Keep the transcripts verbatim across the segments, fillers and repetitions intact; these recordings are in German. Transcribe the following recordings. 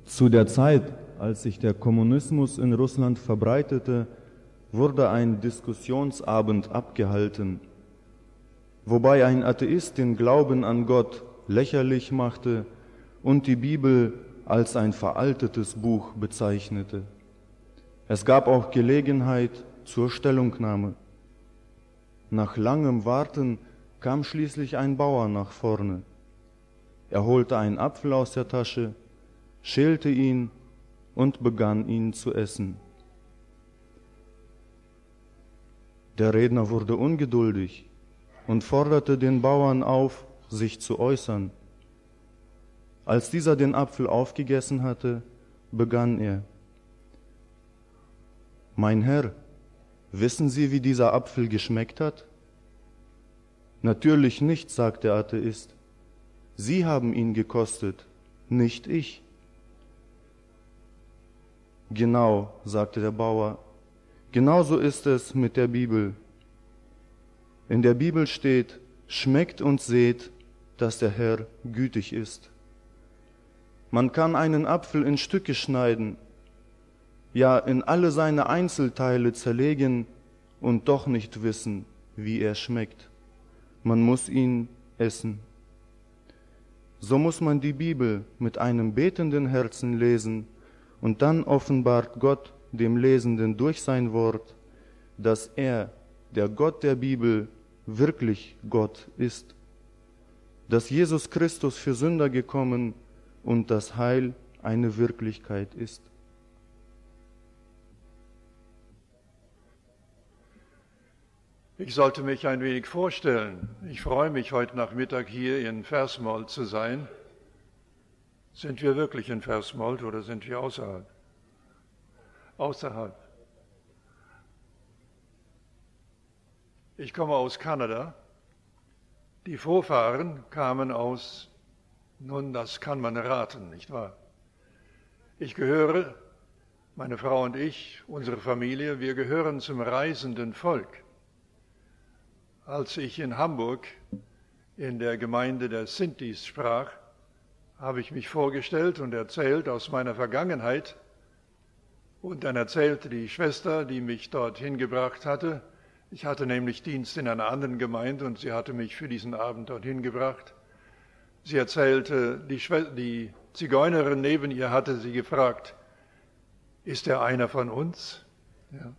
Zu der Zeit, als sich der Kommunismus in Russland verbreitete, wurde ein Diskussionsabend abgehalten, wobei ein Atheist den Glauben an Gott lächerlich machte und die Bibel als ein veraltetes Buch bezeichnete. Es gab auch Gelegenheit zur Stellungnahme. Nach langem Warten kam schließlich ein Bauer nach vorne. Er holte einen Apfel aus der Tasche, schälte ihn und begann ihn zu essen. Der Redner wurde ungeduldig und forderte den Bauern auf, sich zu äußern. Als dieser den Apfel aufgegessen hatte, begann er: Mein Herr, wissen Sie, wie dieser Apfel geschmeckt hat? Natürlich nicht, sagt der Atheist. Sie haben ihn gekostet, nicht ich. Genau, sagte der Bauer, genauso ist es mit der Bibel. In der Bibel steht: Schmeckt und seht, dass der Herr gütig ist. Man kann einen Apfel in Stücke schneiden, ja in alle seine Einzelteile zerlegen und doch nicht wissen, wie er schmeckt. Man muss ihn essen. So muss man die Bibel mit einem betenden Herzen lesen, und dann offenbart Gott dem Lesenden durch sein Wort, dass er, der Gott der Bibel, wirklich Gott ist, dass Jesus Christus für Sünder gekommen und das Heil eine Wirklichkeit ist. Ich sollte mich ein wenig vorstellen. Ich freue mich, heute Nachmittag hier in Versmold zu sein. Sind wir wirklich in Versmold oder sind wir außerhalb? Außerhalb. Ich komme aus Kanada. Die Vorfahren kamen aus, nun, das kann man raten, nicht wahr? Ich gehöre, meine Frau und ich, unsere Familie, wir gehören zum reisenden Volk. Als ich in Hamburg in der Gemeinde der Sintis sprach, habe ich mich vorgestellt und erzählt aus meiner Vergangenheit. Und dann erzählte die Schwester, die mich dorthin gebracht hatte, ich hatte nämlich Dienst in einer anderen Gemeinde und sie hatte mich für diesen Abend dorthin gebracht. Sie erzählte, die, Schwester, die Zigeunerin neben ihr hatte sie gefragt: Ist er einer von uns? Ja.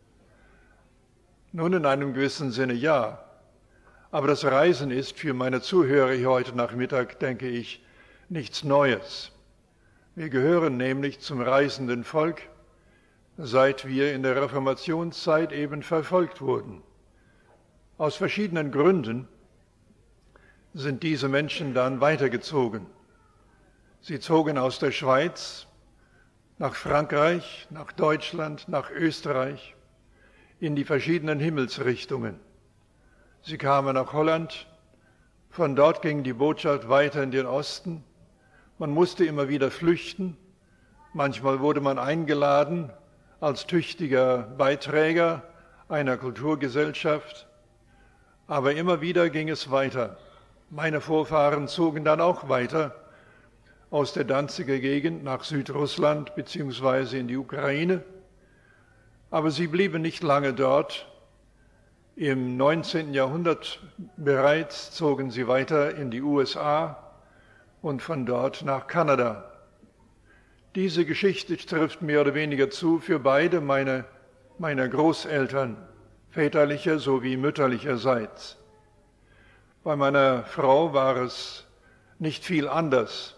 Nun, in einem gewissen Sinne ja. Aber das Reisen ist für meine Zuhörer hier heute Nachmittag, denke ich, nichts Neues. Wir gehören nämlich zum reisenden Volk, seit wir in der Reformationszeit eben verfolgt wurden. Aus verschiedenen Gründen sind diese Menschen dann weitergezogen. Sie zogen aus der Schweiz nach Frankreich, nach Deutschland, nach Österreich, in die verschiedenen Himmelsrichtungen. Sie kamen nach Holland, von dort ging die Botschaft weiter in den Osten. Man musste immer wieder flüchten, manchmal wurde man eingeladen als tüchtiger Beiträger einer Kulturgesellschaft, aber immer wieder ging es weiter. Meine Vorfahren zogen dann auch weiter aus der Danziger Gegend nach Südrussland beziehungsweise in die Ukraine, aber sie blieben nicht lange dort. Im neunzehnten Jahrhundert bereits zogen sie weiter in die U S A und von dort nach Kanada. Diese Geschichte trifft mehr oder weniger zu für beide meine, meiner Großeltern, väterlicher sowie mütterlicherseits. Bei meiner Frau war es nicht viel anders.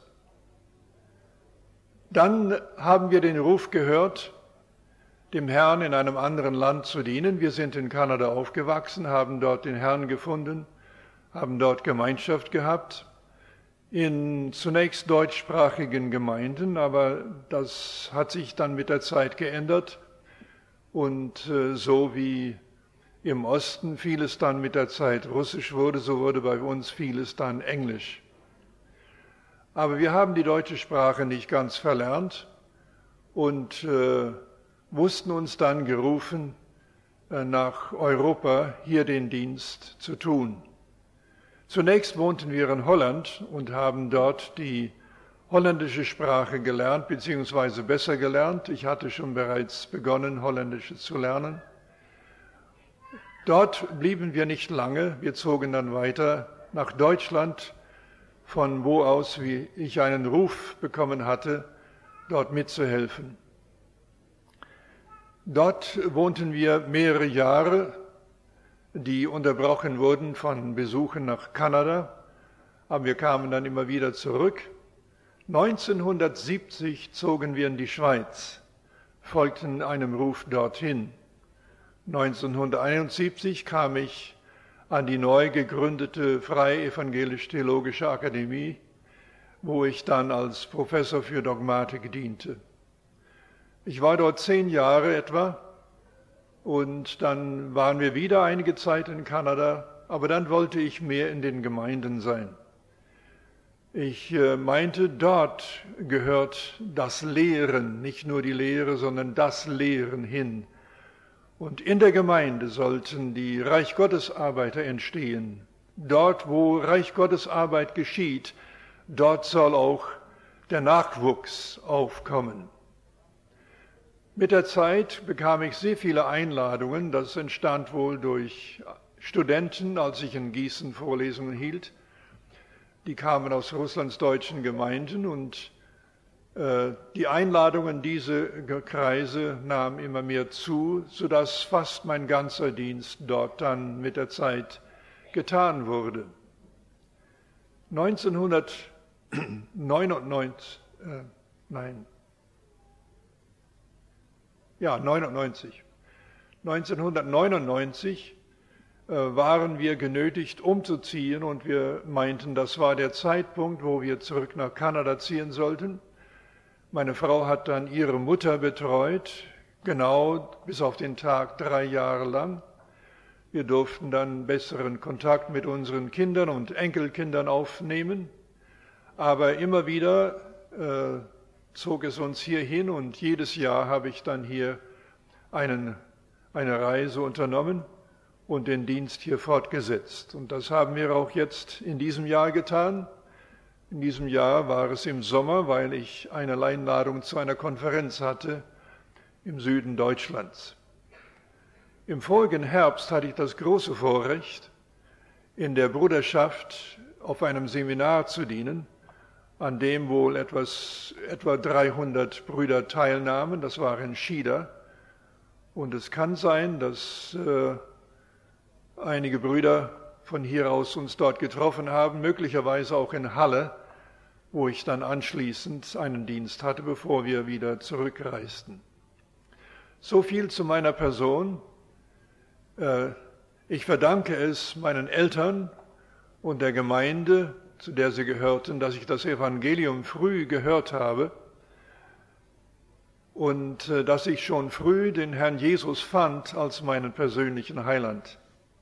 Dann haben wir den Ruf gehört, dem Herrn in einem anderen Land zu dienen. Wir sind in Kanada aufgewachsen, haben dort den Herrn gefunden, haben dort Gemeinschaft gehabt, in zunächst deutschsprachigen Gemeinden, aber das hat sich dann mit der Zeit geändert. Und äh, so wie im Osten vieles dann mit der Zeit russisch wurde, so wurde bei uns vieles dann englisch. Aber wir haben die deutsche Sprache nicht ganz verlernt und äh, wussten uns dann gerufen, nach Europa hier den Dienst zu tun. Zunächst wohnten wir in Holland und haben dort die holländische Sprache gelernt, beziehungsweise besser gelernt. Ich hatte schon bereits begonnen, Holländisch zu lernen. Dort blieben wir nicht lange. Wir zogen dann weiter nach Deutschland, von wo aus wie ich einen Ruf bekommen hatte, dort mitzuhelfen. Dort wohnten wir mehrere Jahre, die unterbrochen wurden von Besuchen nach Kanada, aber wir kamen dann immer wieder zurück. neunzehnhundertsiebzig zogen wir in die Schweiz, folgten einem Ruf dorthin. neunzehnhunderteinundsiebzig kam ich an die neu gegründete Freie Evangelisch-Theologische Akademie, wo ich dann als Professor für Dogmatik diente. Ich war dort zehn Jahre etwa und dann waren wir wieder einige Zeit in Kanada, aber dann wollte ich mehr in den Gemeinden sein. Ich meinte, dort gehört das Lehren, nicht nur die Lehre, sondern das Lehren hin. Und in der Gemeinde sollten die Reich Gottes Arbeiter entstehen. Dort, wo Reich Gottes Arbeit geschieht, dort soll auch der Nachwuchs aufkommen. Mit der Zeit bekam ich sehr viele Einladungen. Das entstand wohl durch Studenten, als ich in Gießen Vorlesungen hielt. Die kamen aus Russlands deutschen Gemeinden und äh, die Einladungen in diese Kreise nahmen immer mehr zu, sodass fast mein ganzer Dienst dort dann mit der Zeit getan wurde. neunzehnhundertneunundneunzig, äh, nein, ja, neunundneunzig. neunzehnhundertneunundneunzig äh, waren wir genötigt, umzuziehen und wir meinten, das war der Zeitpunkt, wo wir zurück nach Kanada ziehen sollten. Meine Frau hat dann ihre Mutter betreut, genau bis auf den Tag drei Jahre lang. Wir durften dann besseren Kontakt mit unseren Kindern und Enkelkindern aufnehmen, aber immer wieder äh, zog es uns hierhin und jedes Jahr habe ich dann hier einen, eine Reise unternommen und den Dienst hier fortgesetzt. Und das haben wir auch jetzt in diesem Jahr getan. In diesem Jahr war es im Sommer, weil ich eine Einladung zu einer Konferenz hatte im Süden Deutschlands. Im vorigen Herbst hatte ich das große Vorrecht, in der Bruderschaft auf einem Seminar zu dienen, an dem wohl etwas, etwa dreihundert Brüder teilnahmen. Das war in Schieder. Und es kann sein, dass äh, einige Brüder von hier aus uns dort getroffen haben, möglicherweise auch in Halle, wo ich dann anschließend einen Dienst hatte, bevor wir wieder zurückreisten. So viel zu meiner Person. Äh, ich verdanke es meinen Eltern und der Gemeinde, zu der sie gehörten, dass ich das Evangelium früh gehört habe und äh, dass ich schon früh den Herrn Jesus fand als meinen persönlichen Heiland.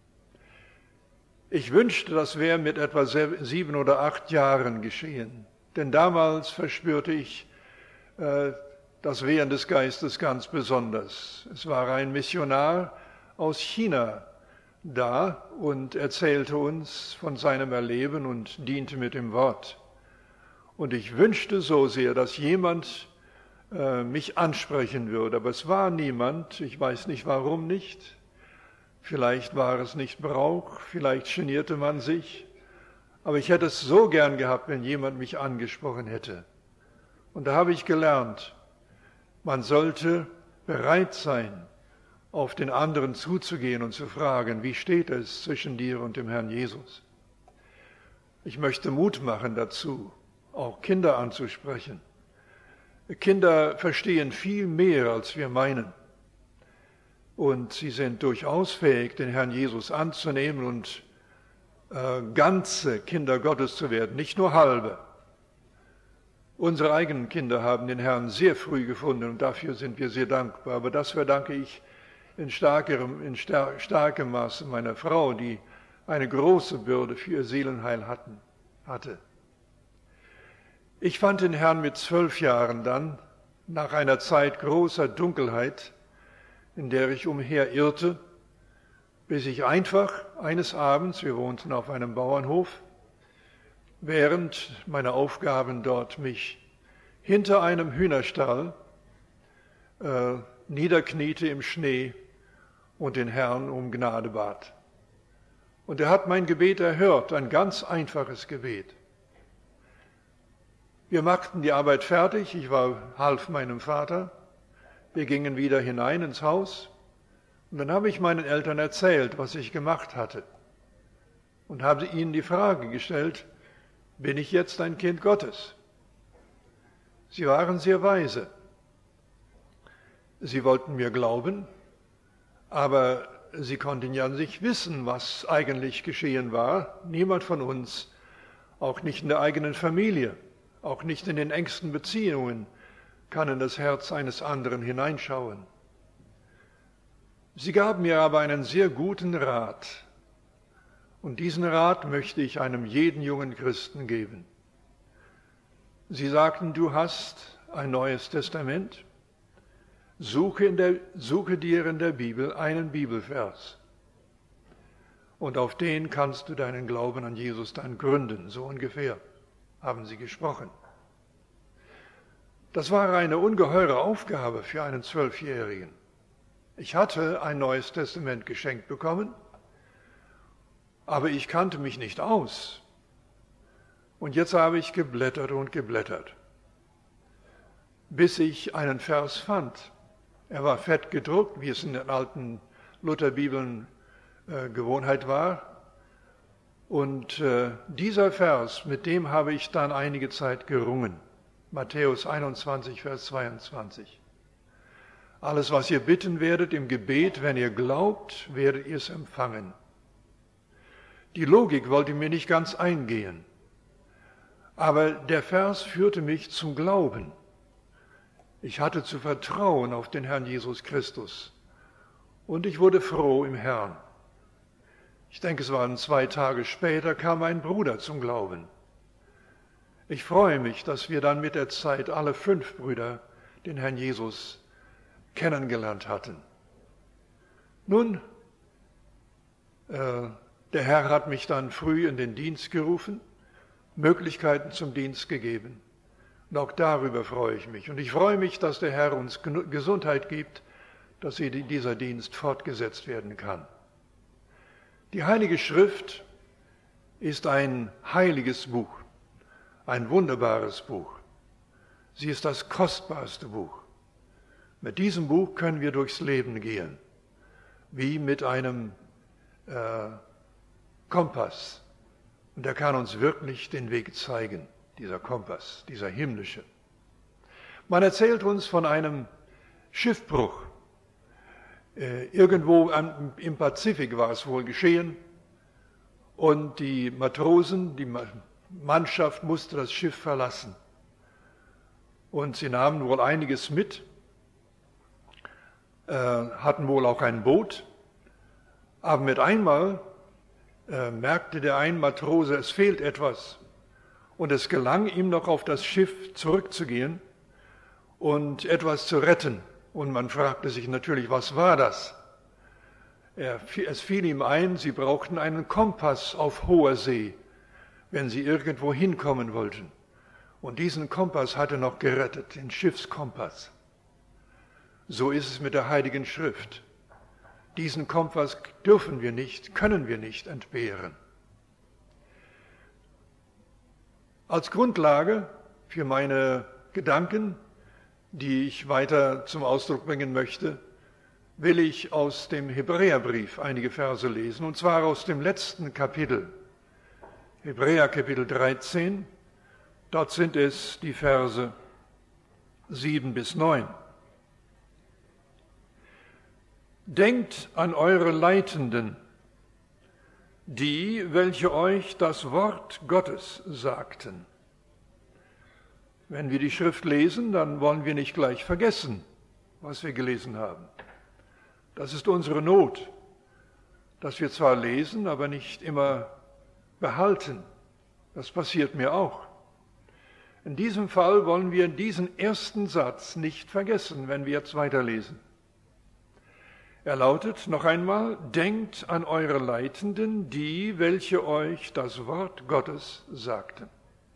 Ich wünschte, das wäre mit etwa sieben oder acht Jahren geschehen, denn damals verspürte ich äh, das Wehen des Geistes ganz besonders. Es war ein Missionar aus China da und erzählte uns von seinem Erleben und diente mit dem Wort. Und ich wünschte so sehr, dass jemand äh, mich ansprechen würde, aber es war niemand, ich weiß nicht warum nicht. Vielleicht war es nicht Brauch, vielleicht genierte man sich, aber ich hätte es so gern gehabt, wenn jemand mich angesprochen hätte. Und da habe ich gelernt, man sollte bereit sein, auf den anderen zuzugehen und zu fragen, wie steht es zwischen dir und dem Herrn Jesus? Ich möchte Mut machen dazu, auch Kinder anzusprechen. Kinder verstehen viel mehr, als wir meinen. Und sie sind durchaus fähig, den Herrn Jesus anzunehmen und äh, ganze Kinder Gottes zu werden, nicht nur halbe. Unsere eigenen Kinder haben den Herrn sehr früh gefunden und dafür sind wir sehr dankbar. Aber das verdanke ich in starkerem, in star- starkem Maße meiner Frau, die eine große Bürde für ihr Seelenheil hatten, hatte. Ich fand den Herrn mit zwölf Jahren dann, nach einer Zeit großer Dunkelheit, in der ich umherirrte, bis ich einfach eines Abends, wir wohnten auf einem Bauernhof, während meiner Aufgaben dort mich hinter einem Hühnerstall äh, niederkniete im Schnee und den Herrn um Gnade bat. Und er hat mein Gebet erhört, ein ganz einfaches Gebet. Wir machten die Arbeit fertig, ich war, half meinem Vater, wir gingen wieder hinein ins Haus und dann habe ich meinen Eltern erzählt, was ich gemacht hatte und habe ihnen die Frage gestellt, bin ich jetzt ein Kind Gottes? Sie waren sehr weise. Sie wollten mir glauben, aber sie konnten ja nicht wissen, was eigentlich geschehen war. Niemand von uns, auch nicht in der eigenen Familie, auch nicht in den engsten Beziehungen, kann in das Herz eines anderen hineinschauen. Sie gaben mir aber einen sehr guten Rat. Und diesen Rat möchte ich einem jeden jungen Christen geben. Sie sagten, du hast ein neues Testament. Suche, in der, suche dir in der Bibel einen Bibelvers. Und auf den kannst du deinen Glauben an Jesus dann gründen, so ungefähr, haben sie gesprochen. Das war eine ungeheure Aufgabe für einen Zwölfjährigen. Ich hatte ein neues Testament geschenkt bekommen, aber ich kannte mich nicht aus. Und jetzt habe ich geblättert und geblättert, bis ich einen Vers fand. Er war fett gedruckt, wie es in den alten Lutherbibeln äh, Gewohnheit war. Und äh, dieser Vers, mit dem habe ich dann einige Zeit gerungen. Matthäus einundzwanzig, Vers zweiundzwanzig. Alles, was ihr bitten werdet im Gebet, wenn ihr glaubt, werdet ihr es empfangen. Die Logik wollte mir nicht ganz eingehen, aber der Vers führte mich zum Glauben. Ich hatte zu vertrauen auf den Herrn Jesus Christus und ich wurde froh im Herrn. Ich denke, es waren zwei Tage später, kam ein Bruder zum Glauben. Ich freue mich, dass wir dann mit der Zeit alle fünf Brüder den Herrn Jesus kennengelernt hatten. Nun, äh, der Herr hat mich dann früh in den Dienst gerufen, Möglichkeiten zum Dienst gegeben. Und auch darüber freue ich mich. Und ich freue mich, dass der Herr uns Gesundheit gibt, dass dieser Dienst fortgesetzt werden kann. Die Heilige Schrift ist ein heiliges Buch, ein wunderbares Buch. Sie ist das kostbarste Buch. Mit diesem Buch können wir durchs Leben gehen, wie mit einem äh, Kompass. Und er kann uns wirklich den Weg zeigen, dieser Kompass, dieser himmlische. Man erzählt uns von einem Schiffbruch. Äh, irgendwo am, im Pazifik war es wohl geschehen. Und die Matrosen, die Mannschaft musste das Schiff verlassen. Und sie nahmen wohl einiges mit, äh, hatten wohl auch ein Boot. Aber mit einmal äh, merkte der ein Matrose, es fehlt etwas. Und es gelang ihm noch auf das Schiff zurückzugehen und etwas zu retten. Und man fragte sich natürlich, was war das? Er, es fiel ihm ein, sie brauchten einen Kompass auf hoher See, wenn sie irgendwo hinkommen wollten. Und diesen Kompass hatte noch gerettet, den Schiffskompass. So ist es mit der Heiligen Schrift. Diesen Kompass dürfen wir nicht, können wir nicht entbehren. Als Grundlage für meine Gedanken, die ich weiter zum Ausdruck bringen möchte, will ich aus dem Hebräerbrief einige Verse lesen, und zwar aus dem letzten Kapitel, Hebräer Kapitel dreizehn, dort sind es die Verse sieben bis neun. Denkt an eure Leitenden, die, welche euch das Wort Gottes sagten. Wenn wir die Schrift lesen, dann wollen wir nicht gleich vergessen, was wir gelesen haben. Das ist unsere Not, dass wir zwar lesen, aber nicht immer behalten. Das passiert mir auch. In diesem Fall wollen wir diesen ersten Satz nicht vergessen, wenn wir jetzt weiterlesen. Er lautet noch einmal, denkt an eure Leitenden, die, welche euch das Wort Gottes sagten.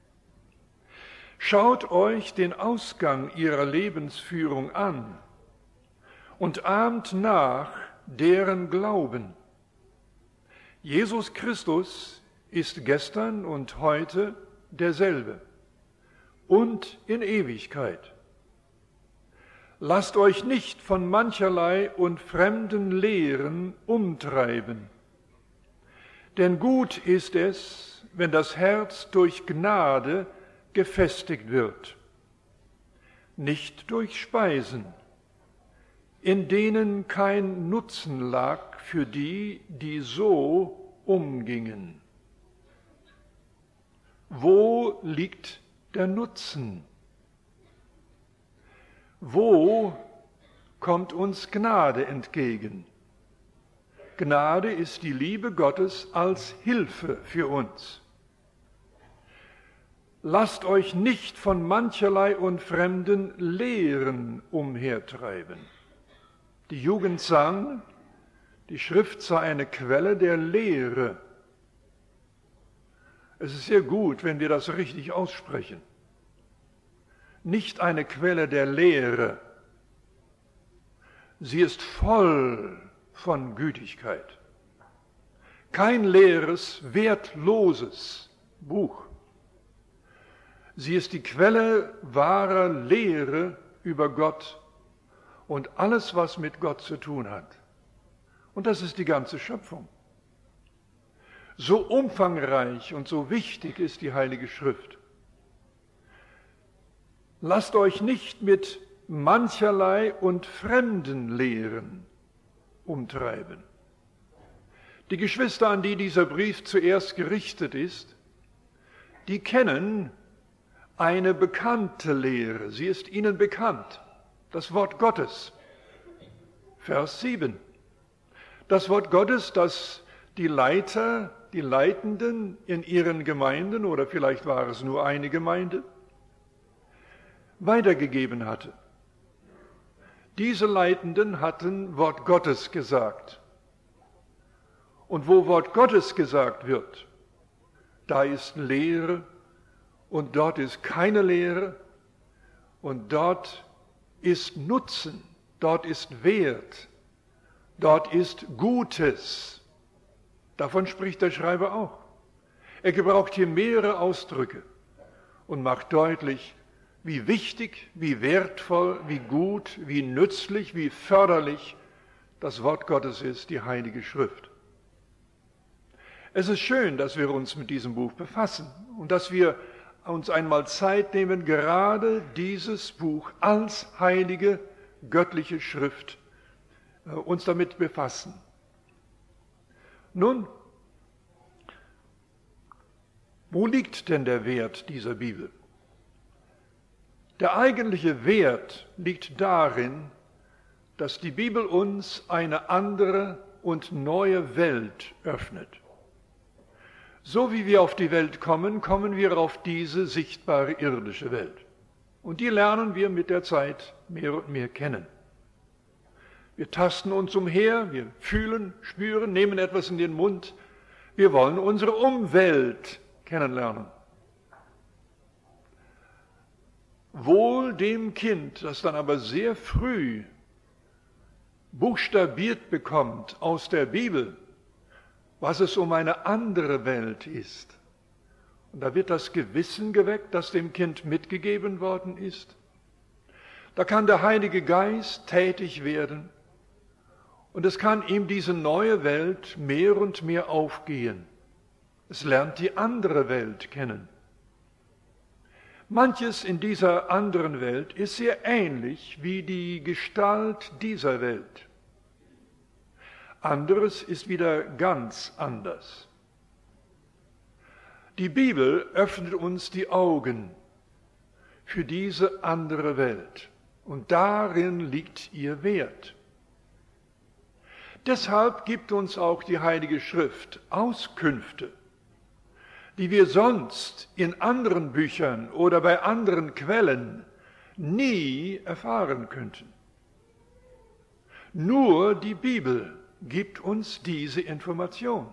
Schaut euch den Ausgang ihrer Lebensführung an und ahmt nach deren Glauben. Jesus Christus ist gestern und heute derselbe und in Ewigkeit. Lasst euch nicht von mancherlei und fremden Lehren umtreiben. Denn gut ist es, wenn das Herz durch Gnade gefestigt wird, nicht durch Speisen, in denen kein Nutzen lag für die, die so umgingen. Wo liegt der Nutzen? Wo kommt uns Gnade entgegen? Gnade ist die Liebe Gottes als Hilfe für uns. Lasst euch nicht von mancherlei und fremden Lehren umhertreiben. Die Jugend sang, die Schrift sei eine Quelle der Lehre. Es ist sehr gut, wenn wir das richtig aussprechen. Nicht eine Quelle der Lehre. Sie ist voll von Gütigkeit. Kein leeres, wertloses Buch. Sie ist die Quelle wahrer Lehre über Gott und alles, was mit Gott zu tun hat. Und das ist die ganze Schöpfung. So umfangreich und so wichtig ist die Heilige Schrift. Lasst euch nicht mit mancherlei und fremden Lehren umtreiben. Die Geschwister, an die dieser Brief zuerst gerichtet ist, die kennen eine bekannte Lehre. Sie ist ihnen bekannt. Das Wort Gottes. Vers sieben. Das Wort Gottes, das die Leiter, die Leitenden in ihren Gemeinden, oder vielleicht war es nur eine Gemeinde, weitergegeben hatte. Diese Leitenden hatten Wort Gottes gesagt. Und wo Wort Gottes gesagt wird, da ist Lehre und dort ist keine Lehre und dort ist Nutzen, dort ist Wert, dort ist Gutes. Davon spricht der Schreiber auch. Er gebraucht hier mehrere Ausdrücke und macht deutlich, wie wichtig, wie wertvoll, wie gut, wie nützlich, wie förderlich das Wort Gottes ist, die Heilige Schrift. Es ist schön, dass wir uns mit diesem Buch befassen und dass wir uns einmal Zeit nehmen, gerade dieses Buch als heilige, göttliche Schrift äh, uns damit befassen. Nun, wo liegt denn der Wert dieser Bibel? Der eigentliche Wert liegt darin, dass die Bibel uns eine andere und neue Welt öffnet. So wie wir auf die Welt kommen, kommen wir auf diese sichtbare irdische Welt. Und die lernen wir mit der Zeit mehr und mehr kennen. Wir tasten uns umher, wir fühlen, spüren, nehmen etwas in den Mund. Wir wollen unsere Umwelt kennenlernen. Wohl dem Kind, das dann aber sehr früh buchstabiert bekommt aus der Bibel, was es um eine andere Welt ist. Und da wird das Gewissen geweckt, das dem Kind mitgegeben worden ist. Da kann der Heilige Geist tätig werden und es kann ihm diese neue Welt mehr und mehr aufgehen. Es lernt die andere Welt kennen. Manches in dieser anderen Welt ist sehr ähnlich wie die Gestalt dieser Welt. Anderes ist wieder ganz anders. Die Bibel öffnet uns die Augen für diese andere Welt und darin liegt ihr Wert. Deshalb gibt uns auch die Heilige Schrift Auskünfte, die wir sonst in anderen Büchern oder bei anderen Quellen nie erfahren könnten. Nur die Bibel gibt uns diese Information.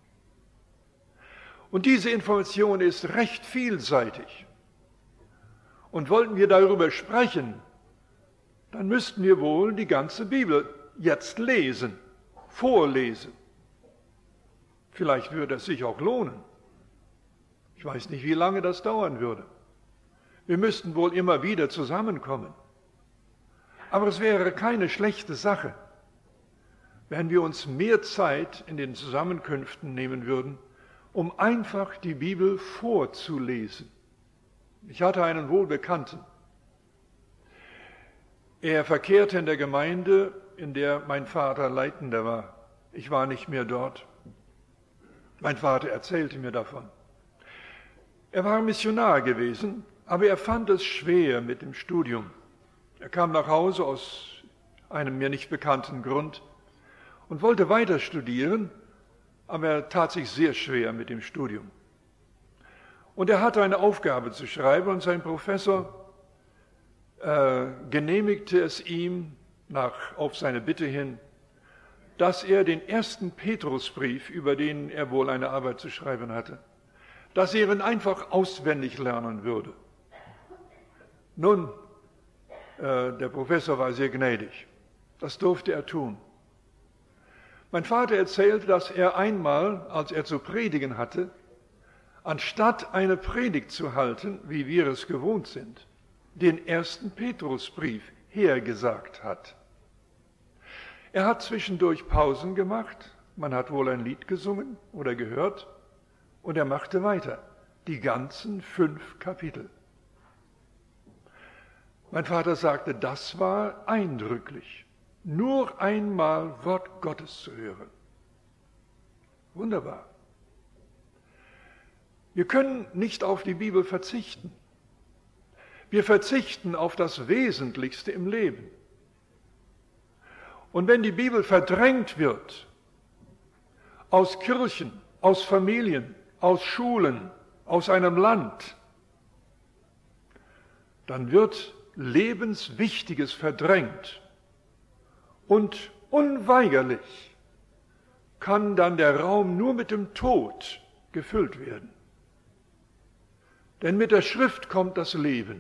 Und diese Information ist recht vielseitig. Und wollten wir darüber sprechen, dann müssten wir wohl die ganze Bibel jetzt lesen, vorlesen. Vielleicht würde es sich auch lohnen. Ich weiß nicht, wie lange das dauern würde. Wir müssten wohl immer wieder zusammenkommen. Aber es wäre keine schlechte Sache, wenn wir uns mehr Zeit in den Zusammenkünften nehmen würden, um einfach die Bibel vorzulesen. Ich hatte einen Wohlbekannten. Er verkehrte in der Gemeinde, in der mein Vater Leitender war. Ich war nicht mehr dort. Mein Vater erzählte mir davon. Er war Missionar gewesen, aber er fand es schwer mit dem Studium. Er kam nach Hause aus einem mir nicht bekannten Grund und wollte weiter studieren, aber er tat sich sehr schwer mit dem Studium. Und er hatte eine Aufgabe zu schreiben und sein Professor äh, genehmigte es ihm nach, auf seine Bitte hin, dass er den ersten Petrusbrief, über den er wohl eine Arbeit zu schreiben hatte, dass er ihn einfach auswendig lernen würde. Nun, äh, der Professor war sehr gnädig. Das durfte er tun. Mein Vater erzählte, dass er einmal, als er zu predigen hatte, anstatt eine Predigt zu halten, wie wir es gewohnt sind, den ersten Petrusbrief hergesagt hat. Er hat zwischendurch Pausen gemacht, man hat wohl ein Lied gesungen oder gehört, und er machte weiter, die ganzen fünf Kapitel. Mein Vater sagte, das war eindrücklich, nur einmal Wort Gottes zu hören. Wunderbar. Wir können nicht auf die Bibel verzichten. Wir verzichten auf das Wesentlichste im Leben. Und wenn die Bibel verdrängt wird, aus Kirchen, aus Familien, aus Schulen, aus einem Land, dann wird Lebenswichtiges verdrängt. Und unweigerlich kann dann der Raum nur mit dem Tod gefüllt werden. Denn mit der Schrift kommt das Leben.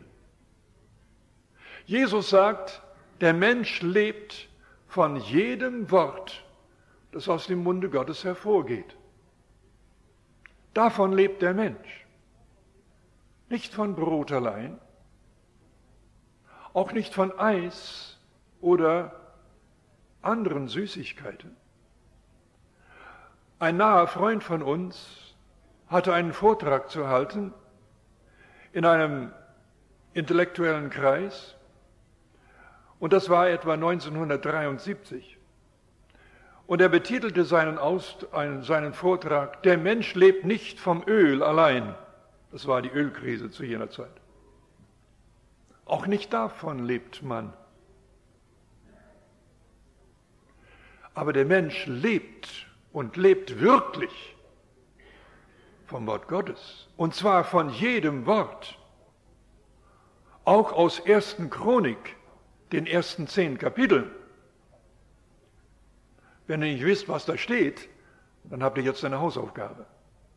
Jesus sagt, der Mensch lebt von jedem Wort, das aus dem Munde Gottes hervorgeht. Davon lebt der Mensch. Nicht von Brot allein, auch nicht von Eis oder anderen Süßigkeiten. Ein naher Freund von uns hatte einen Vortrag zu halten in einem intellektuellen Kreis, und das war etwa neunzehnhundertdreiundsiebzig. Und er betitelte seinen, Aus, einen, seinen Vortrag, der Mensch lebt nicht vom Öl allein. Das war die Ölkrise zu jener Zeit. Auch nicht davon lebt man. Aber der Mensch lebt und lebt wirklich vom Wort Gottes. Und zwar von jedem Wort. Auch aus ersten Chronik, den ersten zehn Kapiteln. Wenn ihr nicht wisst, was da steht, dann habt ihr jetzt eine Hausaufgabe.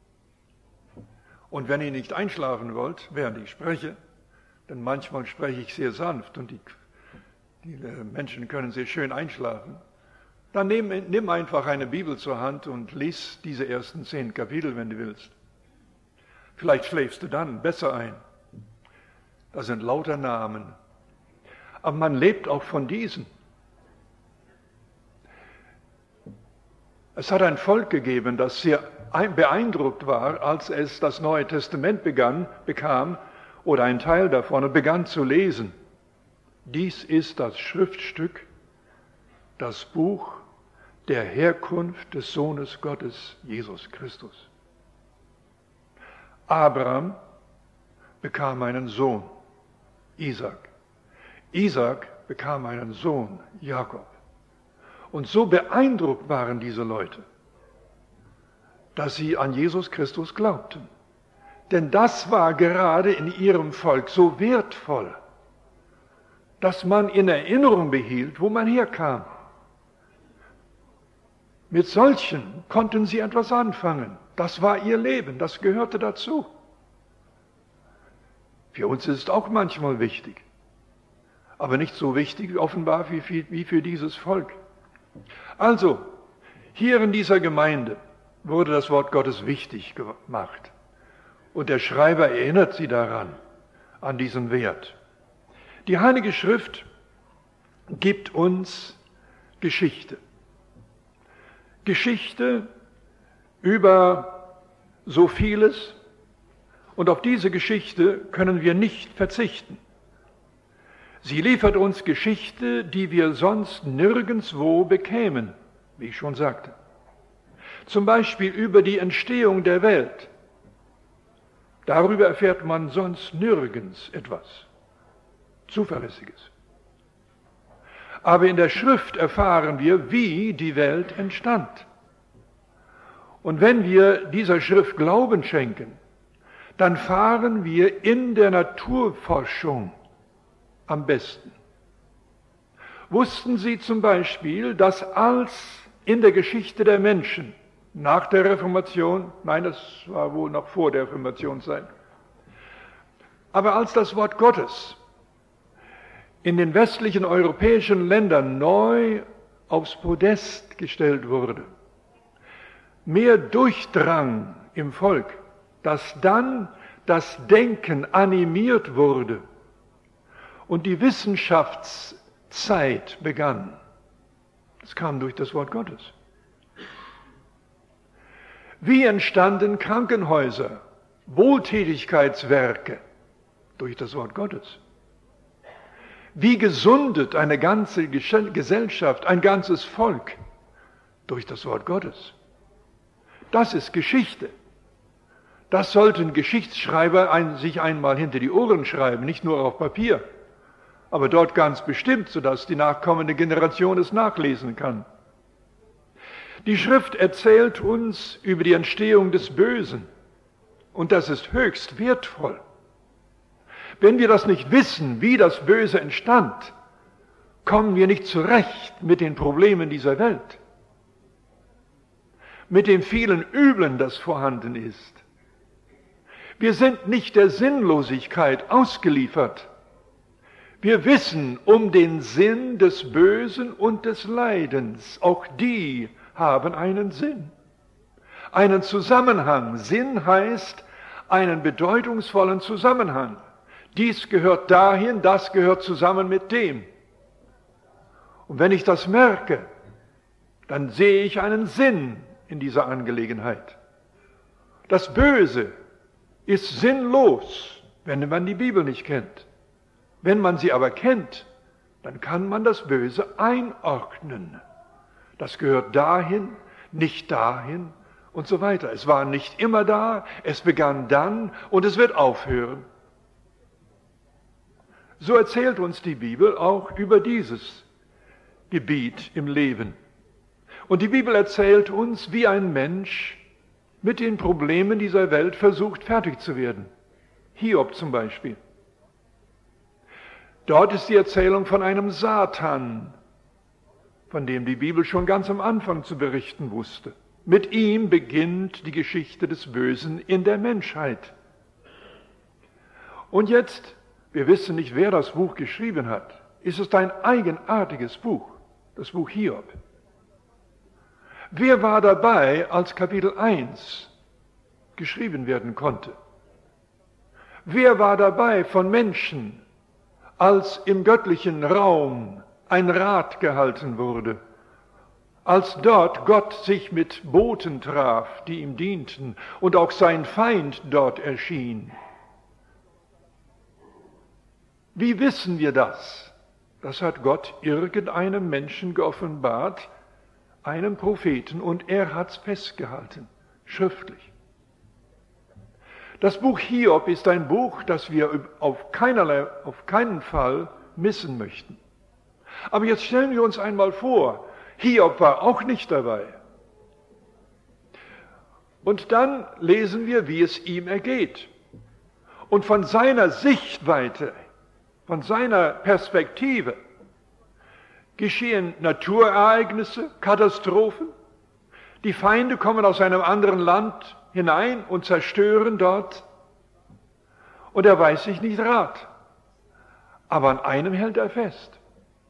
Und wenn ihr nicht einschlafen wollt, während ich spreche, denn manchmal spreche ich sehr sanft und die, die Menschen können sehr schön einschlafen, dann nimm, nimm einfach eine Bibel zur Hand und lies diese ersten zehn Kapitel, wenn du willst. Vielleicht schläfst du dann besser ein. Das sind lauter Namen. Aber man lebt auch von diesen. Es hat ein Volk gegeben, das sehr beeindruckt war, als es das Neue Testament begann, bekam, oder ein Teil davon, und begann zu lesen. Dies ist das Schriftstück, das Buch der Herkunft des Sohnes Gottes, Jesus Christus. Abraham bekam einen Sohn, Isaak. Isaak bekam einen Sohn, Jakob. Und so beeindruckt waren diese Leute, dass sie an Jesus Christus glaubten. Denn das war gerade in ihrem Volk so wertvoll, dass man in Erinnerung behielt, wo man herkam. Mit solchen konnten sie etwas anfangen. Das war ihr Leben, das gehörte dazu. Für uns ist es auch manchmal wichtig, aber nicht so wichtig offenbar wie für dieses Volk. Also, hier in dieser Gemeinde wurde das Wort Gottes wichtig gemacht. Und der Schreiber erinnert sie daran, an diesen Wert. Die Heilige Schrift gibt uns Geschichte. Geschichte über so vieles, und auf diese Geschichte können wir nicht verzichten. Sie liefert uns Geschichte, die wir sonst nirgendwo bekämen, wie ich schon sagte. Zum Beispiel über die Entstehung der Welt. Darüber erfährt man sonst nirgends etwas Zuverlässiges. Aber in der Schrift erfahren wir, wie die Welt entstand. Und wenn wir dieser Schrift Glauben schenken, dann fahren wir in der Naturforschung am besten. Wussten Sie zum Beispiel, dass als in der Geschichte der Menschen nach der Reformation, nein, das war wohl noch vor der Reformationszeit, aber als das Wort Gottes in den westlichen europäischen Ländern neu aufs Podest gestellt wurde, mehr durchdrang im Volk, dass dann das Denken animiert wurde und die Wissenschaftszeit begann. Das kam durch das Wort Gottes. Wie entstanden Krankenhäuser, Wohltätigkeitswerke? Durch das Wort Gottes. Wie gesundet eine ganze Gesellschaft, ein ganzes Volk? Durch das Wort Gottes. Das ist Geschichte. Das sollten Geschichtsschreiber ein, sich einmal hinter die Ohren schreiben, nicht nur auf Papier, aber dort ganz bestimmt, sodass die nachkommende Generation es nachlesen kann. Die Schrift erzählt uns über die Entstehung des Bösen und das ist höchst wertvoll. Wenn wir das nicht wissen, wie das Böse entstand, kommen wir nicht zurecht mit den Problemen dieser Welt, mit dem vielen Üblen, das vorhanden ist. Wir sind nicht der Sinnlosigkeit ausgeliefert. Wir wissen um den Sinn des Bösen und des Leidens. Auch die haben einen Sinn, einen Zusammenhang. Sinn heißt einen bedeutungsvollen Zusammenhang. Dies gehört dahin, das gehört zusammen mit dem. Und wenn ich das merke, dann sehe ich einen Sinn in dieser Angelegenheit. Das Böse ist sinnlos, wenn man die Bibel nicht kennt. Wenn man sie aber kennt, dann kann man das Böse einordnen. Das gehört dahin, nicht dahin und so weiter. Es war nicht immer da, es begann dann und es wird aufhören. So erzählt uns die Bibel auch über dieses Gebiet im Leben. Und die Bibel erzählt uns, wie ein Mensch mit den Problemen dieser Welt versucht, fertig zu werden. Hiob zum Beispiel. Dort ist die Erzählung von einem Satan, von dem die Bibel schon ganz am Anfang zu berichten wusste. Mit ihm beginnt die Geschichte des Bösen in der Menschheit. Und jetzt, wir wissen nicht, wer das Buch geschrieben hat, ist es ein eigenartiges Buch, das Buch Hiob. Wer war dabei, als Kapitel eins geschrieben werden konnte? Wer war dabei von Menschen, als im göttlichen Raum ein Rat gehalten wurde, als dort Gott sich mit Boten traf, die ihm dienten, und auch sein Feind dort erschien? Wie wissen wir das? Das hat Gott irgendeinem Menschen geoffenbart, einem Propheten, und er hat es festgehalten, schriftlich. Das Buch Hiob ist ein Buch, das wir auf, keinerlei, auf keinen Fall missen möchten. Aber jetzt stellen wir uns einmal vor, Hiob war auch nicht dabei. Und dann lesen wir, wie es ihm ergeht. Und von seiner Sichtweite, von seiner Perspektive geschehen Naturereignisse, Katastrophen, Die Feinde kommen aus einem anderen Land hinein und zerstören dort. Und er weiß sich nicht Rat. Aber an einem hält er fest.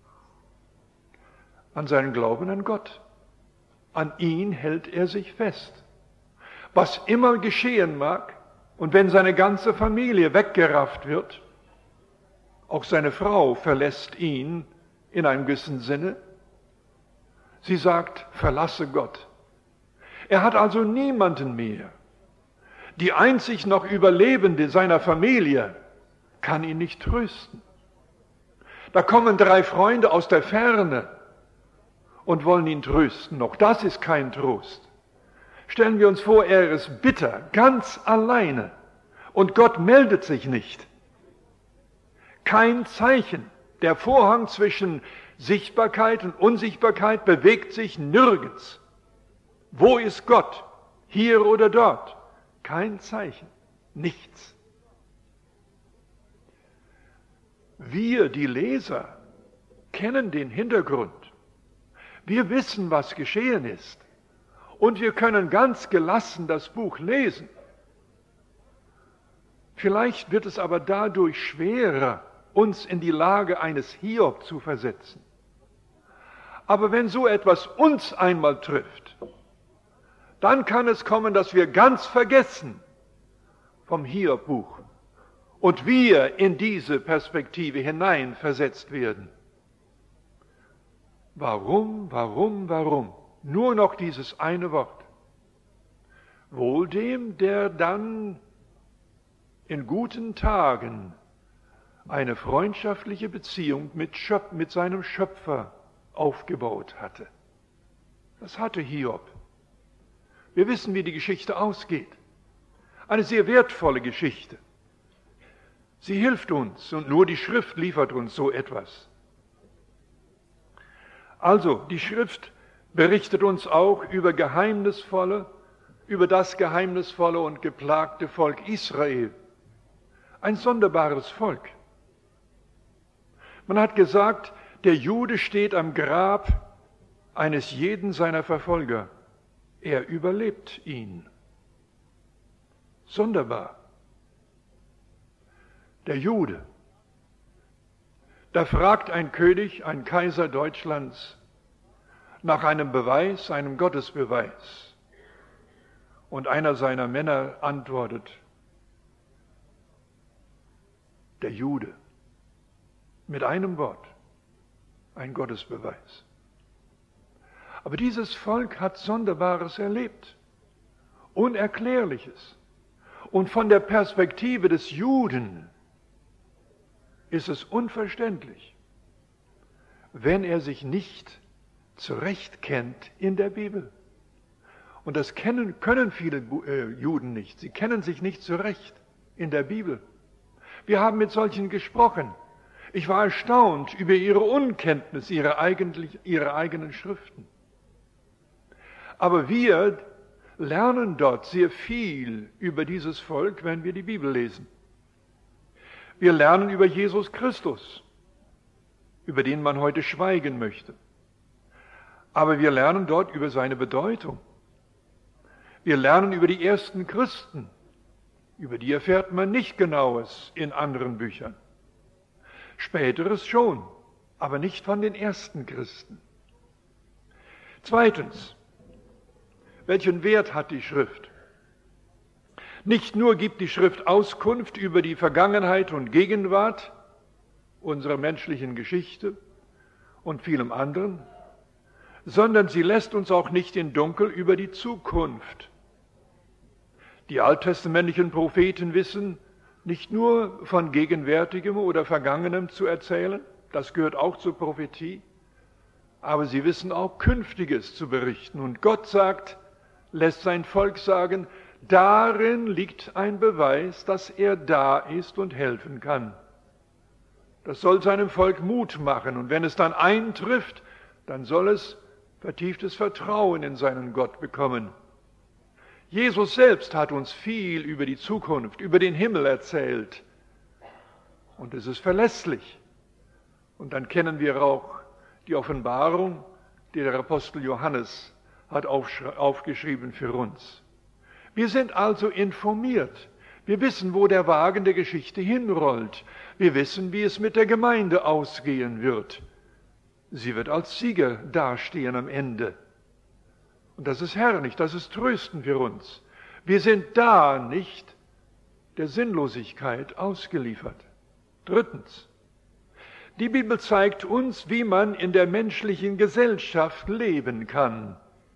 An seinen Glauben an Gott. An ihn hält er sich fest. Was immer geschehen mag, und wenn seine ganze Familie weggerafft wird, auch seine Frau verlässt ihn in einem gewissen Sinne, sie sagt, verlasse Gott. Er hat also niemanden mehr. Die einzig noch Überlebende seiner Familie kann ihn nicht trösten. Da kommen drei Freunde aus der Ferne und wollen ihn trösten. Auch das ist kein Trost. Stellen wir uns vor, er ist bitter, ganz alleine und Gott meldet sich nicht. Kein Zeichen. Der Vorhang zwischen Sichtbarkeit und Unsichtbarkeit bewegt sich nirgends. Wo ist Gott? Hier oder dort? Kein Zeichen. Nichts. Wir, die Leser, kennen den Hintergrund. Wir wissen, was geschehen ist. Und wir können ganz gelassen das Buch lesen. Vielleicht wird es aber dadurch schwerer, uns in die Lage eines Hiob zu versetzen. Aber wenn so etwas uns einmal trifft, dann kann es kommen, dass wir ganz vergessen vom Hiob-Buch und wir in diese Perspektive hineinversetzt werden. Warum, warum, warum? Nur noch dieses eine Wort. Wohl dem, der dann in guten Tagen eine freundschaftliche Beziehung mit, Schöp- mit seinem Schöpfer aufgebaut hatte. Das hatte Hiob. Wir wissen, wie die Geschichte ausgeht. Eine sehr wertvolle Geschichte. Sie hilft uns und nur die Schrift liefert uns so etwas. Also, die Schrift berichtet uns auch über geheimnisvolle, über das geheimnisvolle und geplagte Volk Israel. Ein sonderbares Volk. Man hat gesagt, der Jude steht am Grab eines jeden seiner Verfolger. Er überlebt ihn. Sonderbar. Der Jude. Da fragt ein König, ein Kaiser Deutschlands, nach einem Beweis, einem Gottesbeweis. Und einer seiner Männer antwortet, der Jude. Mit einem Wort, ein Gottesbeweis. Aber dieses Volk hat Sonderbares erlebt, Unerklärliches. Und von der Perspektive des Juden ist es unverständlich, wenn er sich nicht zurechtkennt in der Bibel. Und das kennen, können viele äh, Juden nicht. Sie kennen sich nicht zurecht in der Bibel. Wir haben mit solchen gesprochen. Ich war erstaunt über ihre Unkenntnis, ihre, eigentlich, ihre eigenen Schriften. Aber wir lernen dort sehr viel über dieses Volk, wenn wir die Bibel lesen. Wir lernen über Jesus Christus, über den man heute schweigen möchte. Aber wir lernen dort über seine Bedeutung. Wir lernen über die ersten Christen. Über die erfährt man nicht Genaues in anderen Büchern. Späteres schon, aber nicht von den ersten Christen. Zweitens, welchen Wert hat die Schrift? Nicht nur gibt die Schrift Auskunft über die Vergangenheit und Gegenwart unserer menschlichen Geschichte und vielem anderen, sondern sie lässt uns auch nicht in Dunkel über die Zukunft. Die alttestamentlichen Propheten wissen, nicht nur von Gegenwärtigem oder Vergangenem zu erzählen, das gehört auch zur Prophetie, aber sie wissen auch Künftiges zu berichten. Und Gott sagt, lässt sein Volk sagen, darin liegt ein Beweis, dass er da ist und helfen kann. Das soll seinem Volk Mut machen. Und wenn es dann eintrifft, dann soll es vertieftes Vertrauen in seinen Gott bekommen. Jesus selbst hat uns viel über die Zukunft, über den Himmel erzählt. Und es ist verlässlich. Und dann kennen wir auch die Offenbarung, die der Apostel Johannes hat aufgeschrieben für uns. Wir sind also informiert. Wir wissen, wo der Wagen der Geschichte hinrollt. Wir wissen, wie es mit der Gemeinde ausgehen wird. Sie wird als Sieger dastehen am Ende. Und das ist herrlich, das ist tröstend für uns. Wir sind da nicht der Sinnlosigkeit ausgeliefert. Drittens, die Bibel zeigt uns, wie man in der menschlichen Gesellschaft leben kann.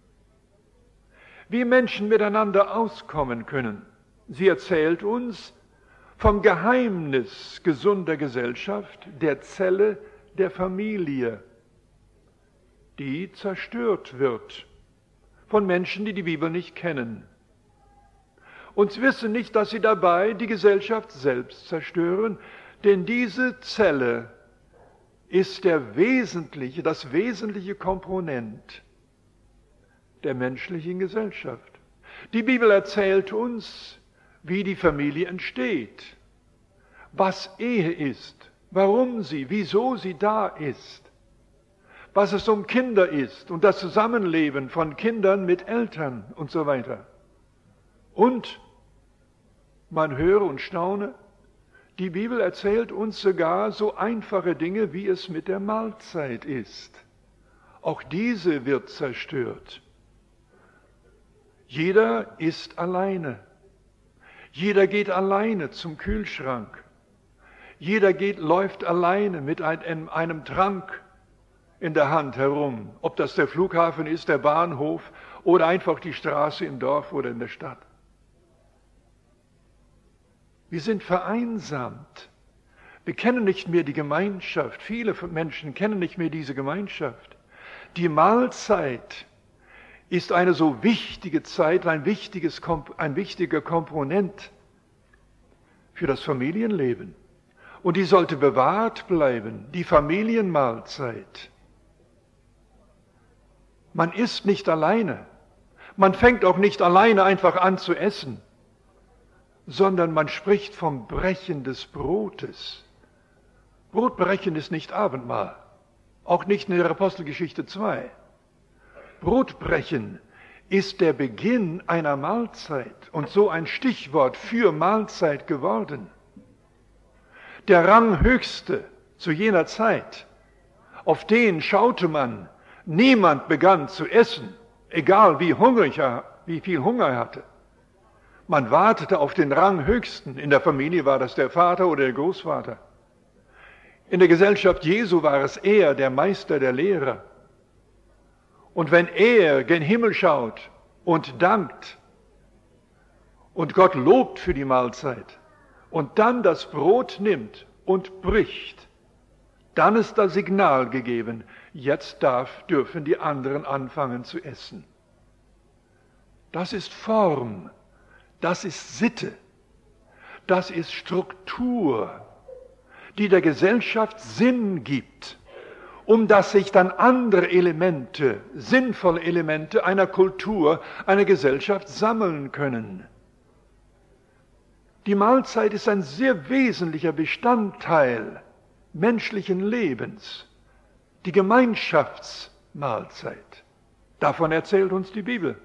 Wie Menschen miteinander auskommen können. Sie erzählt uns vom Geheimnis gesunder Gesellschaft, der Zelle der Familie, die zerstört wird von Menschen, die die Bibel nicht kennen. Und wissen nicht, dass sie dabei die Gesellschaft selbst zerstören, denn diese Zelle ist der wesentliche, das wesentliche Komponent der menschlichen Gesellschaft. Die Bibel erzählt uns, wie die Familie entsteht, was Ehe ist, warum sie, wieso sie da ist, was es um Kinder ist und das Zusammenleben von Kindern mit Eltern und so weiter. Und man höre und staune, die Bibel erzählt uns sogar so einfache Dinge, wie es mit der Mahlzeit ist. Auch diese wird zerstört. Jeder isst alleine. Jeder geht alleine zum Kühlschrank. Jeder geht, läuft alleine mit einem, einem Trank in der Hand herum. Ob das der Flughafen ist, der Bahnhof oder einfach die Straße im Dorf oder in der Stadt. Wir sind vereinsamt. Wir kennen nicht mehr die Gemeinschaft. Viele Menschen kennen nicht mehr diese Gemeinschaft. Die Mahlzeit ist eine so wichtige Zeit, ein, wichtiges, ein wichtiger Komponent für das Familienleben. Und die sollte bewahrt bleiben, die Familienmahlzeit. Man isst nicht alleine. Man fängt auch nicht alleine einfach an zu essen, sondern man spricht vom Brechen des Brotes. Brotbrechen ist nicht Abendmahl, auch nicht in der Apostelgeschichte zwei. Brotbrechen ist der Beginn einer Mahlzeit und so ein Stichwort für Mahlzeit geworden. Der Ranghöchste zu jener Zeit, auf den schaute man, niemand begann zu essen, egal wie hungrig er, wie viel Hunger er hatte. Man wartete auf den Ranghöchsten. In der Familie war das der Vater oder der Großvater. In der Gesellschaft Jesu war es er, der Meister, der Lehrer. Und wenn er gen Himmel schaut und dankt und Gott lobt für die Mahlzeit und dann das Brot nimmt und bricht, dann ist das Signal gegeben, jetzt darf, dürfen die anderen anfangen zu essen. Das ist Form, das ist Sitte, das ist Struktur, die der Gesellschaft Sinn gibt, um dass sich dann andere Elemente, sinnvolle Elemente einer Kultur, einer Gesellschaft sammeln können. Die Mahlzeit ist ein sehr wesentlicher Bestandteil menschlichen Lebens, die Gemeinschaftsmahlzeit. Davon erzählt uns die Bibel.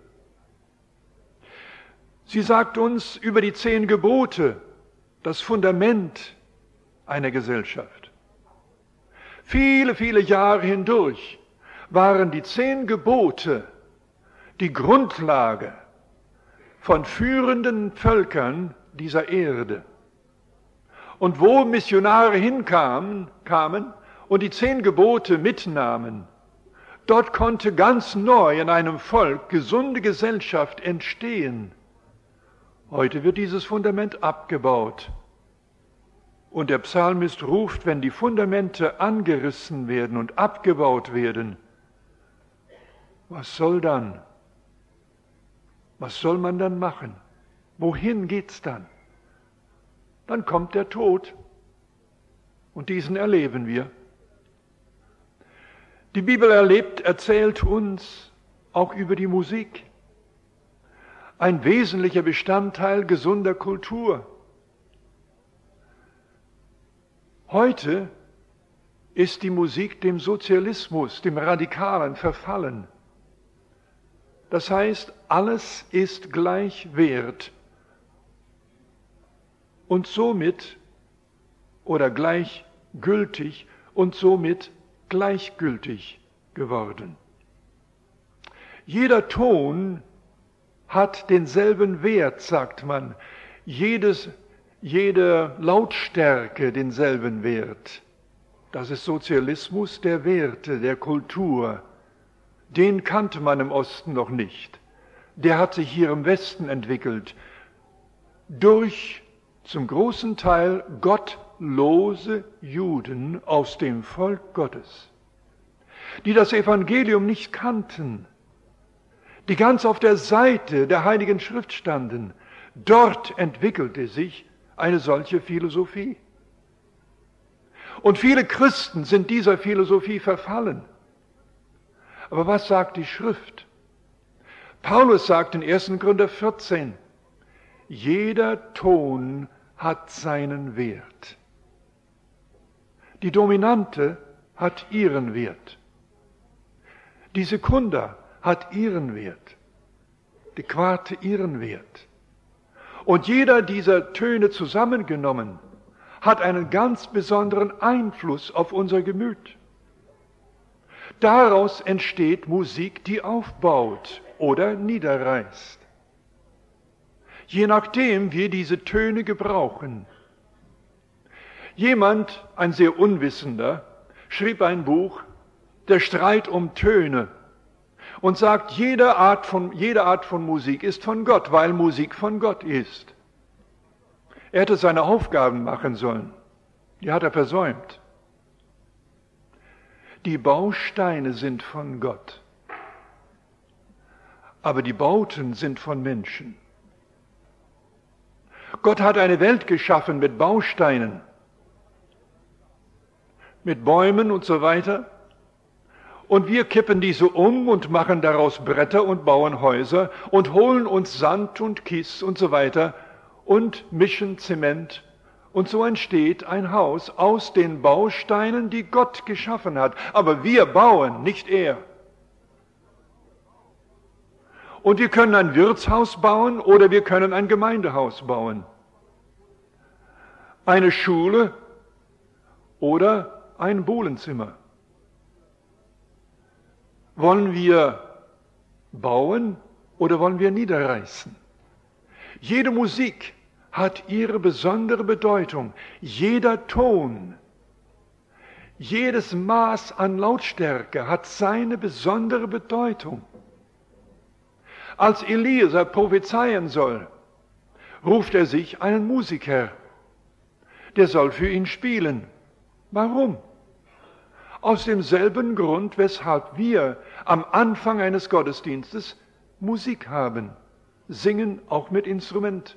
Sie sagt uns über die zehn Gebote, das Fundament einer Gesellschaft. Viele, viele Jahre hindurch waren die zehn Gebote die Grundlage von führenden Völkern dieser Erde. Und wo Missionare hinkamen, kamen und die zehn Gebote mitnahmen, dort konnte ganz neu in einem Volk gesunde Gesellschaft entstehen. Heute wird dieses Fundament abgebaut. Und der Psalmist ruft, wenn die Fundamente angerissen werden und abgebaut werden, was soll dann? Was soll man dann machen? Wohin geht's dann? Dann kommt der Tod. Und diesen erleben wir. Die Bibel erlebt, erzählt uns auch über die Musik. Ein wesentlicher Bestandteil gesunder Kultur. Heute ist die Musik dem Sozialismus, dem Radikalen verfallen. Das heißt, alles ist gleich wert und somit oder gleichgültig und somit gleichgültig geworden. Jeder Ton hat denselben Wert, sagt man, Jedes, jede Lautstärke denselben Wert. Das ist Sozialismus der Werte, der Kultur. Den kannte man im Osten noch nicht. Der hat sich hier im Westen entwickelt. Durch zum großen Teil gottlose Juden aus dem Volk Gottes, die das Evangelium nicht kannten, die ganz auf der Seite der Heiligen Schrift standen. Dort entwickelte sich eine solche Philosophie. Und viele Christen sind dieser Philosophie verfallen. Aber was sagt die Schrift? Paulus sagt in ersten Korinther vierzehn, jeder Ton hat seinen Wert. Die Dominante hat ihren Wert. Die Sekunda hat ihren Wert. Die Quarte ihren Wert. Und jeder dieser Töne zusammengenommen hat einen ganz besonderen Einfluss auf unser Gemüt. Daraus entsteht Musik, die aufbaut oder niederreißt. Je nachdem wir diese Töne gebrauchen. Jemand, ein sehr Unwissender, schrieb ein Buch, Der Streit um Töne, und sagt, jede Art von, jede Art von Musik ist von Gott, weil Musik von Gott ist. Er hätte seine Aufgaben machen sollen. Die hat er versäumt. Die Bausteine sind von Gott, aber die Bauten sind von Menschen. Gott hat eine Welt geschaffen mit Bausteinen, mit Bäumen und so weiter. Und wir kippen diese um und machen daraus Bretter und bauen Häuser und holen uns Sand und Kies und so weiter und mischen Zement. Und so entsteht ein Haus aus den Bausteinen, die Gott geschaffen hat. Aber wir bauen, nicht er. Und wir können ein Wirtshaus bauen oder wir können ein Gemeindehaus bauen. Eine Schule oder ein Buhlenzimmer. Wollen wir bauen oder wollen wir niederreißen? Jede Musik hat ihre besondere Bedeutung. Jeder Ton, jedes Maß an Lautstärke hat seine besondere Bedeutung. Als Eliezer prophezeien soll, ruft er sich einen Musiker. Der soll für ihn spielen. Warum? Aus demselben Grund, weshalb wir am Anfang eines Gottesdienstes Musik haben, singen auch mit Instrument,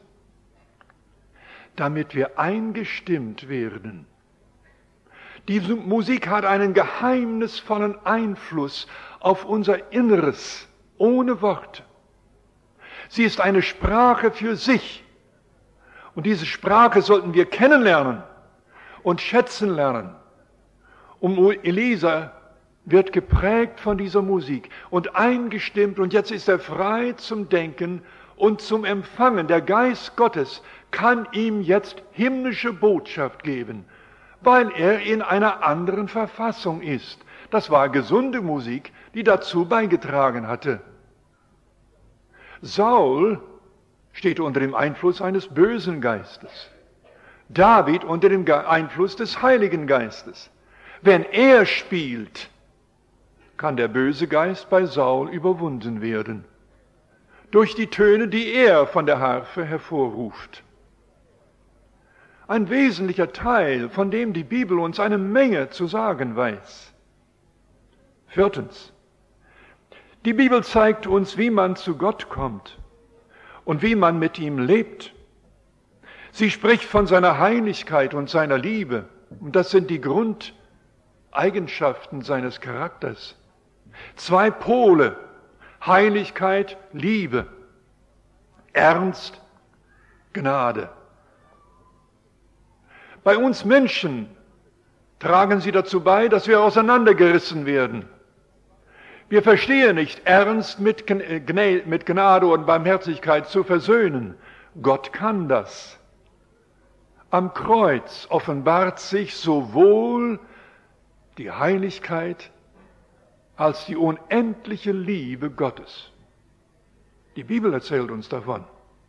damit wir eingestimmt werden. Diese Musik hat einen geheimnisvollen Einfluss auf unser Inneres, ohne Worte. Sie ist eine Sprache für sich. Und diese Sprache sollten wir kennenlernen und schätzen lernen. Und Eliezer wird geprägt von dieser Musik und eingestimmt und jetzt ist er frei zum Denken und zum Empfangen. Der Geist Gottes kann ihm jetzt himmlische Botschaft geben, weil er in einer anderen Verfassung ist. Das war gesunde Musik, die dazu beigetragen hatte. Saul steht unter dem Einfluss eines bösen Geistes. David unter dem Einfluss des Heiligen Geistes. Wenn er spielt, kann der böse Geist bei Saul überwunden werden. Durch die Töne, die er von der Harfe hervorruft. Ein wesentlicher Teil, von dem die Bibel uns eine Menge zu sagen weiß. Viertens. Die Bibel zeigt uns, wie man zu Gott kommt und wie man mit ihm lebt. Sie spricht von seiner Heiligkeit und seiner Liebe. Und das sind die Grundeigenschaften seines Charakters. Zwei Pole, Heiligkeit, Liebe, Ernst, Gnade. Bei uns Menschen tragen sie dazu bei, dass wir auseinandergerissen werden. Wir verstehen nicht, ernst mit Gnade und Barmherzigkeit zu versöhnen. Gott kann das. Am Kreuz offenbart sich sowohl die Heiligkeit als die unendliche Liebe Gottes. Die Bibel erzählt uns davon.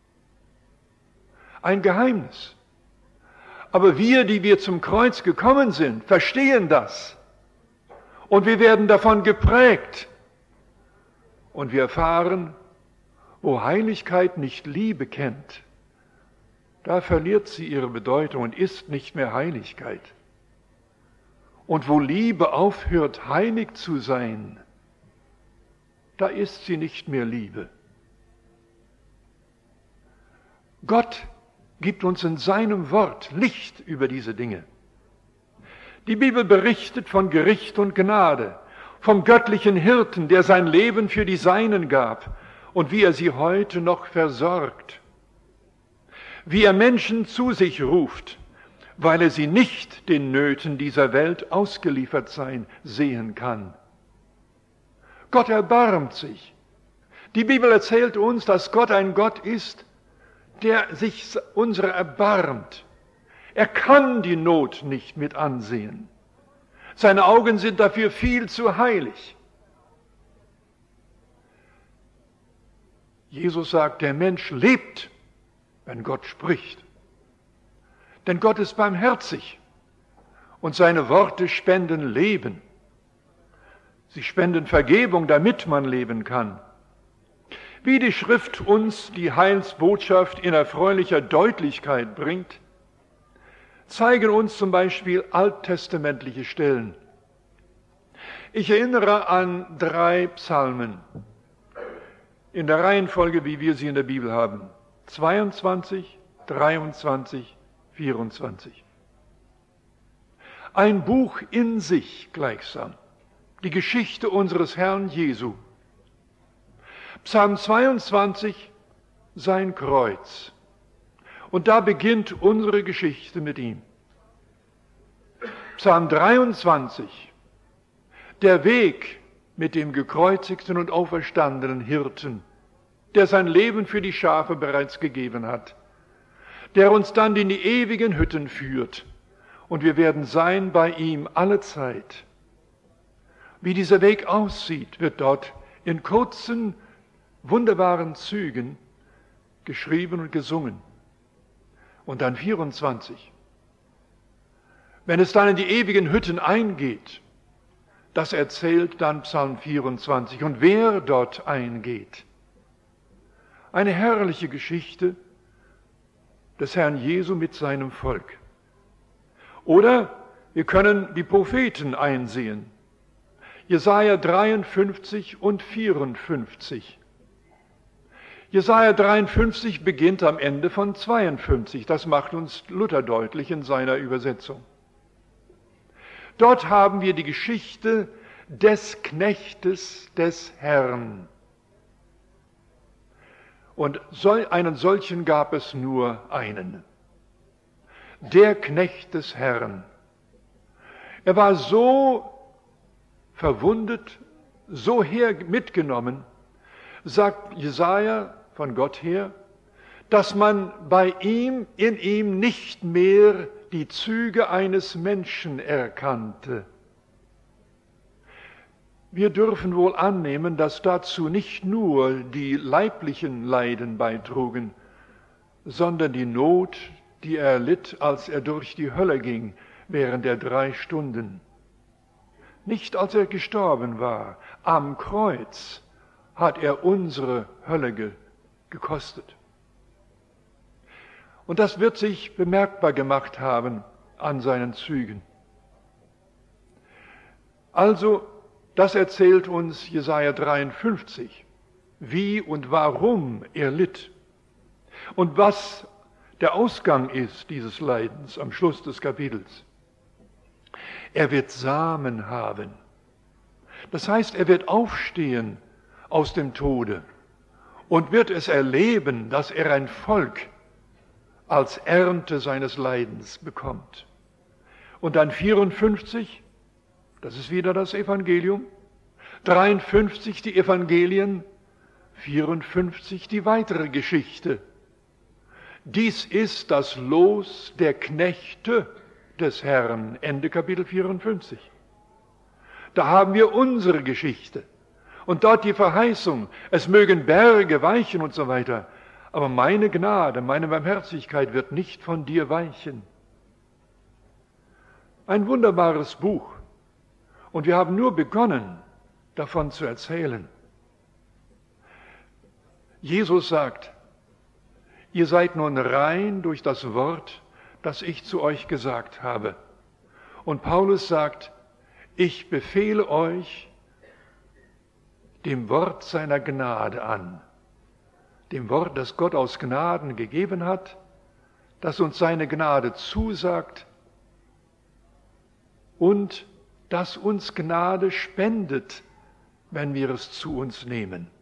Ein Geheimnis. Aber wir, die wir zum Kreuz gekommen sind, verstehen das. Und wir werden davon geprägt. Und wir erfahren, wo Heiligkeit nicht Liebe kennt, da verliert sie ihre Bedeutung und ist nicht mehr Heiligkeit. Und wo Liebe aufhört, heilig zu sein, da ist sie nicht mehr Liebe. Gott gibt uns in seinem Wort Licht über diese Dinge. Die Bibel berichtet von Gericht und Gnade, vom göttlichen Hirten, der sein Leben für die Seinen gab und wie er sie heute noch versorgt. Wie er Menschen zu sich ruft, weil er sie nicht den Nöten dieser Welt ausgeliefert sein sehen kann. Gott erbarmt sich. Die Bibel erzählt uns, dass Gott ein Gott ist, der sich unserer erbarmt. Er kann die Not nicht mit ansehen. Seine Augen sind dafür viel zu heilig. Jesus sagt, der Mensch lebt, wenn Gott spricht. Denn Gott ist barmherzig und seine Worte spenden Leben. Sie spenden Vergebung, damit man leben kann. Wie die Schrift uns die Heilsbotschaft in erfreulicher Deutlichkeit bringt, zeigen uns zum Beispiel alttestamentliche Stellen. Ich erinnere an drei Psalmen in der Reihenfolge, wie wir sie in der Bibel haben. zweiundzwanzig, dreiundzwanzig, vierundzwanzig. Ein Buch in sich gleichsam. Die Geschichte unseres Herrn Jesu. Psalm zweiundzwanzig, sein Kreuz. Und da beginnt unsere Geschichte mit ihm. Psalm dreiundzwanzig, der Weg mit dem gekreuzigten und auferstandenen Hirten, der sein Leben für die Schafe bereits gegeben hat, der uns dann in die ewigen Hütten führt, und wir werden sein bei ihm alle Zeit. Wie dieser Weg aussieht, wird dort in kurzen, wunderbaren Zügen geschrieben und gesungen. Und dann vierundzwanzig. Wenn es dann in die ewigen Hütten eingeht, das erzählt dann Psalm vierundzwanzig. Und wer dort eingeht, eine herrliche Geschichte des Herrn Jesu mit seinem Volk. Oder wir können die Propheten einsehen. Jesaja dreiundfünfzig und vierundfünfzig. Jesaja dreiundfünfzig beginnt am Ende von zweiundfünfzig. Das macht uns Luther deutlich in seiner Übersetzung. Dort haben wir die Geschichte des Knechtes des Herrn. Und einen solchen gab es nur einen. Der Knecht des Herrn. Er war so verwundet, so her mitgenommen, sagt Jesaja von Gott her, dass man bei ihm, in ihm nicht mehr die Züge eines Menschen erkannte. Wir dürfen wohl annehmen, dass dazu nicht nur die leiblichen Leiden beitrugen, sondern die Not, die er litt, als er durch die Hölle ging während der drei Stunden. Nicht als er gestorben war, am Kreuz hat er unsere Hölle ge- gekostet. Und das wird sich bemerkbar gemacht haben an seinen Zügen. Also, das erzählt uns Jesaja dreiundfünfzig, wie und warum er litt und was der Ausgang ist dieses Leidens am Schluss des Kapitels. Er wird Samen haben. Das heißt, er wird aufstehen aus dem Tode und wird es erleben, dass er ein Volk als Ernte seines Leidens bekommt. Und dann vierundfünfzig, das ist wieder das Evangelium, dreiundfünfzig die Evangelien, vierundfünfzig die weitere Geschichte. Dies ist das Los der Knechte des Herrn, Ende Kapitel vierundfünfzig. Da haben wir unsere Geschichte und dort die Verheißung, es mögen Berge weichen und so weiter, aber meine Gnade, meine Barmherzigkeit wird nicht von dir weichen. Ein wunderbares Buch und wir haben nur begonnen, davon zu erzählen. Jesus sagt, ihr seid nun rein durch das Wort, das ich zu euch gesagt habe. Und Paulus sagt, ich befehle euch dem Wort seiner Gnade an, dem Wort, das Gott aus Gnaden gegeben hat, das uns seine Gnade zusagt und das uns Gnade spendet, wenn wir es zu uns nehmen.